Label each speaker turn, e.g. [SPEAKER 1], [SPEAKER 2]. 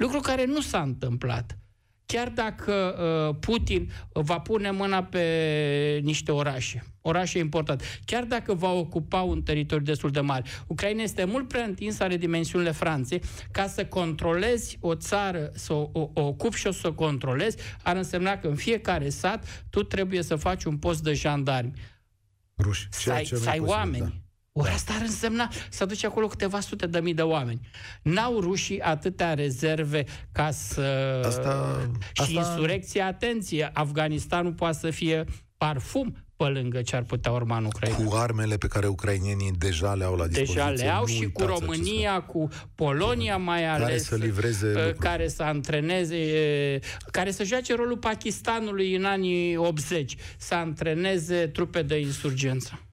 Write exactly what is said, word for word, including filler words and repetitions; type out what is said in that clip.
[SPEAKER 1] Lucru care nu s-a întâmplat. Chiar dacă uh, Putin va pune mâna pe niște orașe, orașe importante, chiar dacă va ocupa un teritoriu destul de mare, Ucraina este mult prea întinsă, are dimensiunile Franței, ca să controlezi o țară, să o, o, o ocupi și o să o controlezi, ar însemna că în fiecare sat tu trebuie să faci un post de jandarmi.
[SPEAKER 2] Ruși.
[SPEAKER 1] Să ai, să ai oameni. Da. Ori asta ar însemna să duci acolo câteva sute de mii de oameni. N-au rușii atâtea rezerve ca să...
[SPEAKER 2] Asta,
[SPEAKER 1] și
[SPEAKER 2] asta...
[SPEAKER 1] insurecția, atenție, Afganistanul poate să fie parfum pe lângă ce ar putea urma în Ucraina.
[SPEAKER 2] Cu armele pe care ucrainenii deja le au la dispoziție.
[SPEAKER 1] Deja le au și cu România, cu Polonia mai ales,
[SPEAKER 2] care să livreze
[SPEAKER 1] care să antreneze, care să joace rolul Pakistanului în anii optzeci, să antreneze trupe de insurgență.